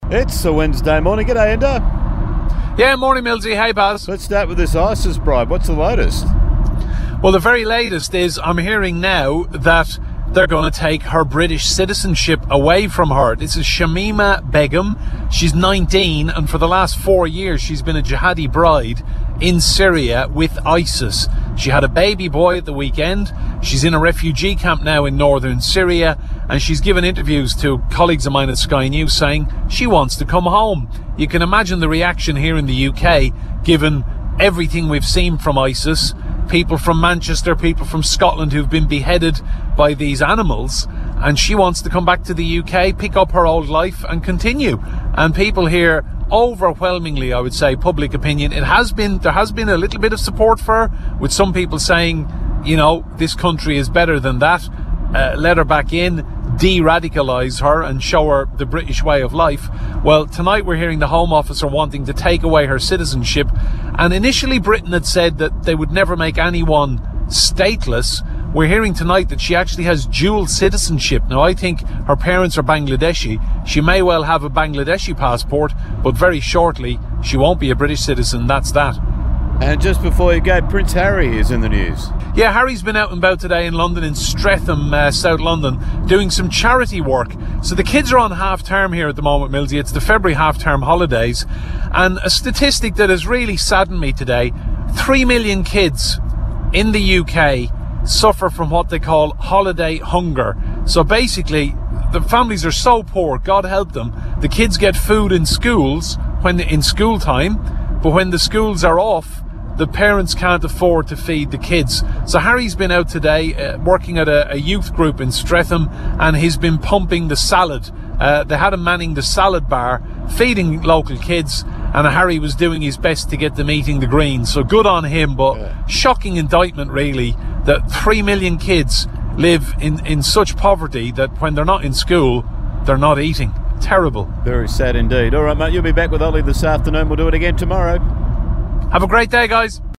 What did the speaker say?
It's a Wednesday morning. G'day, Ender. Yeah, morning, Millsy. Hey, Baz. Let's start with this ISIS bribe. What's the latest? Well, the very latest is I'm hearing now that they're going to take her British citizenship away from her. This is Shamima Begum. She's 19, and for the last 4 years she's been a jihadi bride in Syria with ISIS. She had a baby boy at the weekend. She's in a refugee camp now in northern Syria, and she's given interviews to colleagues of mine at Sky News saying she wants to come home. You can imagine the reaction here in the UK, given everything we've seen from ISIS. People from Manchester, people from Scotland who've been beheaded by these animals, and she wants to come back to the UK, pick up her old life and continue. And people here, overwhelmingly, I would say, public opinion, there has been a little bit of support for her, with some people saying, you know, this country is better than that, let her back in, de-radicalise her and show her the British way of life. Well, tonight we're hearing the Home Office are wanting to take away her citizenship, and initially Britain had said that they would never make anyone stateless. We're hearing tonight that she actually has dual citizenship. Now, I think her parents are Bangladeshi. She may well have a Bangladeshi passport, but very shortly she won't be a British citizen. That's that. And just before you go, Prince Harry is in the news. Yeah, Harry's been out and about today in London, in Streatham, South London, doing some charity work. So the kids are on half-term here at the moment, Millsy. It's the February half-term holidays. And a statistic that has really saddened me today, 3 million kids in the UK suffer from what they call holiday hunger. So basically, the families are so poor, God help them, the kids get food in schools in school time, but when the schools are off, the parents can't afford to feed the kids. So Harry's been out today working at a youth group in Streatham, and he's been pumping the salad. They had him manning the salad bar, feeding local kids, and Harry was doing his best to get them eating the greens. So good on him, but shocking indictment really, that 3 million kids live in such poverty that when they're not in school, they're not eating. Terrible. Very sad indeed. All right, mate, you'll be back with Ollie this afternoon. We'll do it again tomorrow. Have a great day, guys.